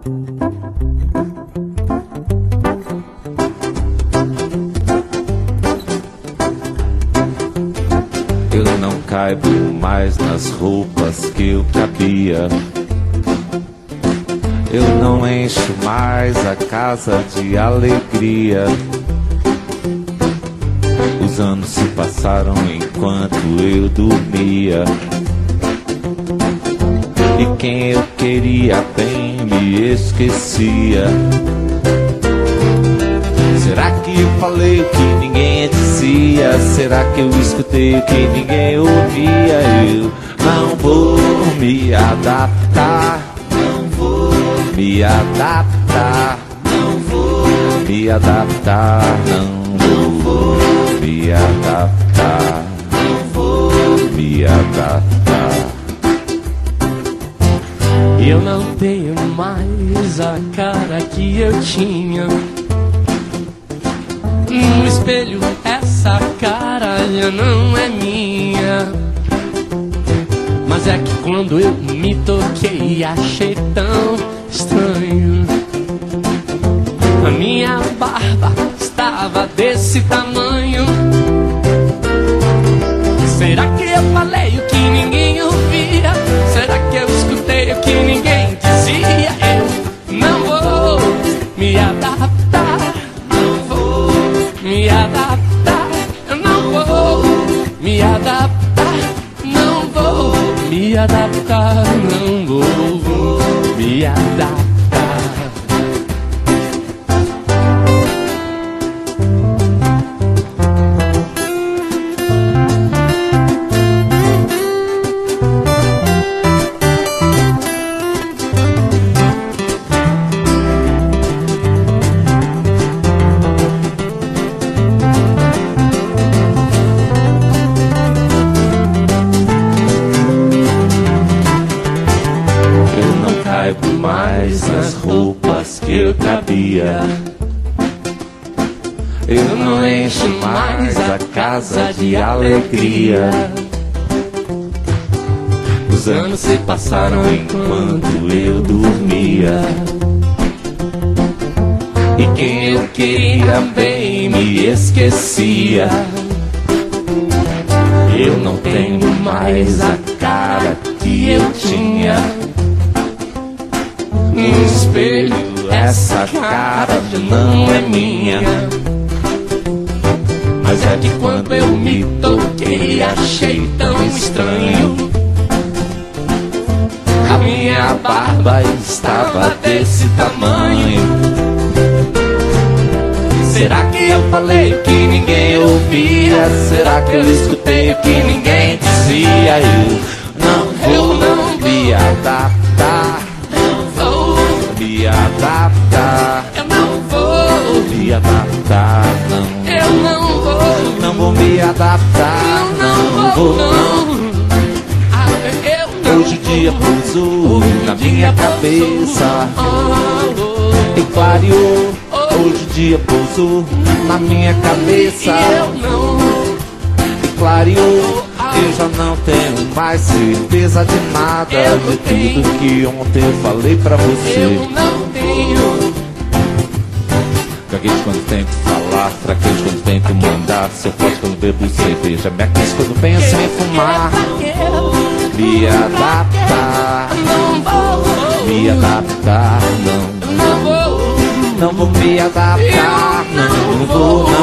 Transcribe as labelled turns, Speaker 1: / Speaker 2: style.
Speaker 1: Eu não caibo mais nas roupas que eu cabia. Eu não encho mais a casa de alegria. Os anos se passaram enquanto eu dormia. E quem eu queria bem me esquecia. Será que eu falei o que ninguém dizia? Será que eu escutei o que ninguém ouvia? Eu não vou me adaptar. Não vou me adaptar. Não vou me adaptar. Não vou me adaptar. Não vou me adaptar.
Speaker 2: Eu não tenho mais a cara que eu tinha. No espelho essa cara já não é minha. Mas é que quando eu me toquei achei tão estranho. A minha barba estava desse tamanho. Será que eu falei o que ninguém ouvia? Será que eu escutei o que ninguém dizia? Eu não vou me adaptar. Não vou me adaptar. Eu não vou me adaptar. Não vou me adaptar. Não vou me adaptar.
Speaker 1: Nas roupas que eu cabia. Eu não encho mais a casa de alegria. Os anos se passaram enquanto eu dormia. E quem eu queria bem me esquecia. Eu não tenho mais a cara que eu tinha. No espelho essa cara já não é minha. Mas é que quando eu me toquei achei tão estranho. A minha barba estava desse tamanho. Será que eu falei o que ninguém ouvia? Será que eu escutei o que ninguém dizia? Eu não me adaptar. Me adaptar. Eu não vou me adaptar. Não. Eu não vou. Não vou me adaptar. Não vou. Hoje o dia pousou na minha cabeça e clareou. Hoje o dia pousou na minha cabeça e clareou. Eu já não tenho mais certeza de nada. De tudo que ontem eu falei pra você.
Speaker 2: Eu não tenho.
Speaker 1: Gaguejo quando tem que falar, fraquejo quando tem que mandar. Se eu posso quando bebo cerveja, me aqueço quando penso em fumar. Me adaptar. Me adaptar, não. Não vou me adaptar. Não vou.